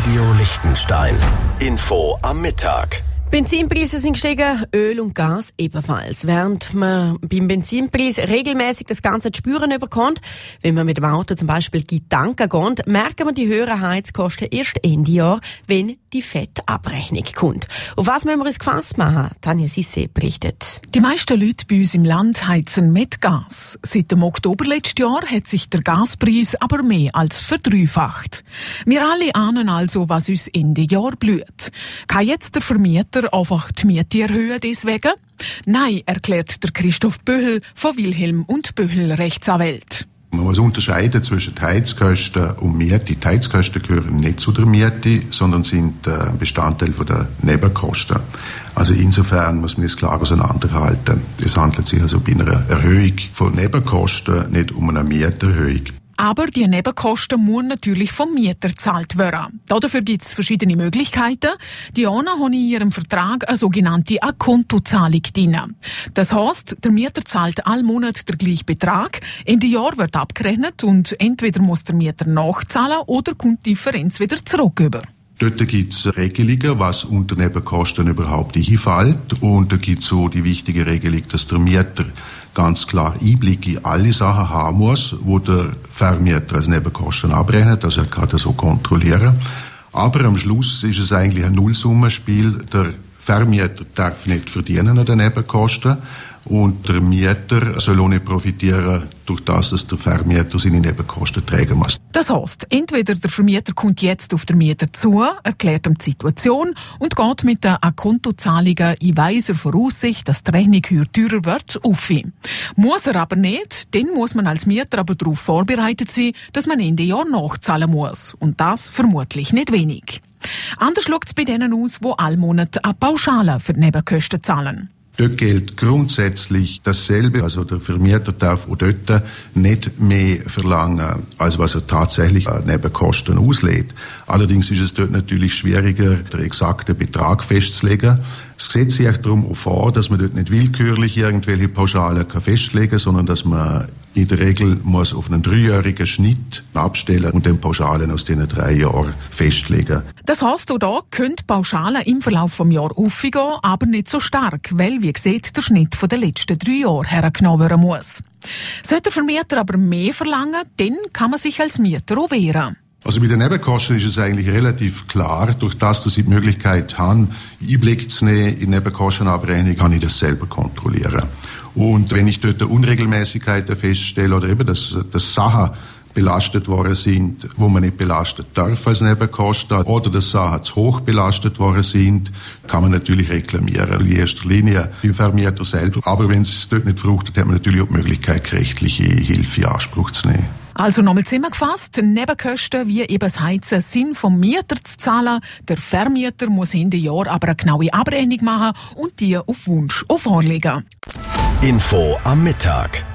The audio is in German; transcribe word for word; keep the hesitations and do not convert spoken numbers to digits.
Radio Liechtenstein. Info am Mittag. Benzinpreise sind gestiegen, Öl und Gas ebenfalls. Während man beim Benzinpreis regelmäßig das Ganze zu spüren bekommt, wenn man mit dem Auto zum Beispiel tanken geht, merken wir die höheren Heizkosten erst Ende Jahr, wenn die Fettabrechnung kommt. Auf was müssen wir uns gefasst machen? Tanja Sisse berichtet. Die meisten Leute bei uns im Land heizen mit Gas. Seit dem Oktober letzten Jahr hat sich der Gaspreis aber mehr als verdreifacht. Wir alle ahnen also, was uns Ende Jahr blüht. Kann jetzt der Vermieter einfach die Miete erhöhen deswegen? Nein, erklärt der Christoph Böhel von Wilhelm und Böhel Rechtsanwalt. Man muss unterscheiden zwischen Heizkosten und Miete. Die Heizkosten gehören nicht zu der Miete, sondern sind ein Bestandteil der Nebenkosten. Also insofern muss man es klar auseinanderhalten. Es handelt sich also bei einer Erhöhung von Nebenkosten nicht um eine Mieterhöhung. Aber die Nebenkosten müssen natürlich vom Mieter gezahlt werden. Dafür gibt es verschiedene Möglichkeiten. Die einen haben in ihrem Vertrag eine sogenannte A-Konto-Zahlung drin. Das heisst, der Mieter zahlt all Monat den gleichen Betrag, Ende Jahr wird abgerechnet und entweder muss der Mieter nachzahlen oder kommt die Differenz wieder zurück über. Dort gibt es Regelungen, was unter Nebenkosten überhaupt hinfällt. Und da gibt es so die wichtige Regelung, dass der Mieter ganz klar Einblick in alle Sachen haben muss, wo der Vermieter als Nebenkosten abrechnet. Also er kann das so kontrollieren. Aber am Schluss ist es eigentlich ein Nullsummenspiel. Der Vermieter darf nicht verdienen an den Nebenkosten. Und der Mieter soll auch nicht profitieren durch das, dass der Vermieter seine Nebenkosten tragen muss. Das heisst, entweder der Vermieter kommt jetzt auf den Mieter zu, erklärt ihm die Situation und geht mit den A-Konto-Zahlungen in weiser Voraussicht, dass die Rechnung höher teurer wird, auf ihn. Muss er aber nicht, dann muss man als Mieter aber darauf vorbereitet sein, dass man Ende Jahr nachzahlen muss. Und das vermutlich nicht wenig. Anders schaut es bei denen aus, die all Monat eine Pauschale für die Nebenkosten zahlen. Dort gilt grundsätzlich dasselbe. Also der Vermieter darf auch dort nicht mehr verlangen, als was er tatsächlich an Nebenkosten auslädt. Allerdings ist es dort natürlich schwieriger, den exakten Betrag festzulegen. Das Gesetz sieht darum auch vor, dass man dort nicht willkürlich irgendwelche Pauschalen festlegen kann, sondern dass man in der Regel muss auf einen dreijährigen Schnitt abstellen und den Pauschalen aus diesen drei Jahren festlegen. Das heisst, auch da können die Pauschalen im Verlauf des Jahres aufgehen, aber nicht so stark, weil, wie gesagt, der Schnitt der letzten drei Jahre hergenommen werden muss. Sollte der Vermieter aber mehr verlangen, dann kann man sich als Mieter auch wehren. Also bei den Nebenkosten ist es eigentlich relativ klar, durch das, dass ich die Möglichkeit habe, Einblick zu nehmen in die Nebenkostenabrechnung, kann ich das selber kontrollieren. Und wenn ich dort Unregelmäßigkeiten feststelle oder eben, dass, dass Sachen belastet worden sind, wo man nicht belastet darf als Nebenkosten, oder dass Sachen zu hoch belastet worden sind, kann man natürlich reklamieren. In erster Linie beim Vermieter selber. Aber wenn es dort nicht fruchtet, hat man natürlich auch die Möglichkeit, rechtliche Hilfe in Anspruch zu nehmen. Also nochmal zusammengefasst, Nebenkosten wie eben das Heizen sind vom Mieter zu zahlen. Der Vermieter muss Ende Jahr aber eine genaue Abrechnung machen und die auf Wunsch auch vorlegen. Info am Mittag.